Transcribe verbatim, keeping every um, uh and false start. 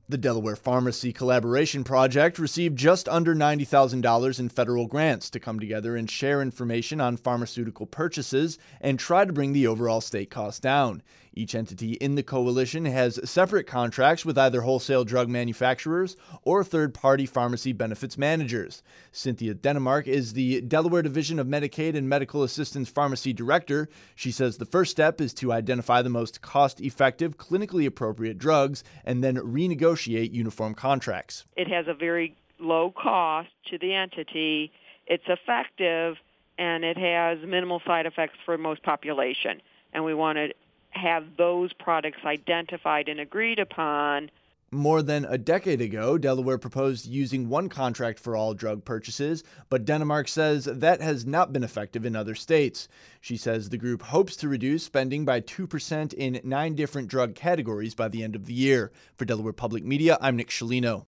The Delaware Pharmacy Collaboration Project received just under ninety thousand dollars in federal grants to come together and share information on pharmaceutical purchases and try to bring the overall state cost down. Each entity in the coalition has separate contracts with either wholesale drug manufacturers or third-party pharmacy benefits managers. Cynthia Denemark is the Delaware Division of Medicaid and Medical Assistance Pharmacy Director. She says the first step is to identify the most cost-effective, clinically appropriate drugs and then renegotiate uniform contracts. It has a very low cost to the entity, it's effective, and it has minimal side effects for most population. And we want to have those products identified and agreed upon. More than a decade ago, Delaware proposed using one contract for all drug purchases, but Denemark says that has not been effective in other states. She says the group hopes to reduce spending by two percent in nine different drug categories by the end of the year. For Delaware Public Media, I'm Nick Scialino.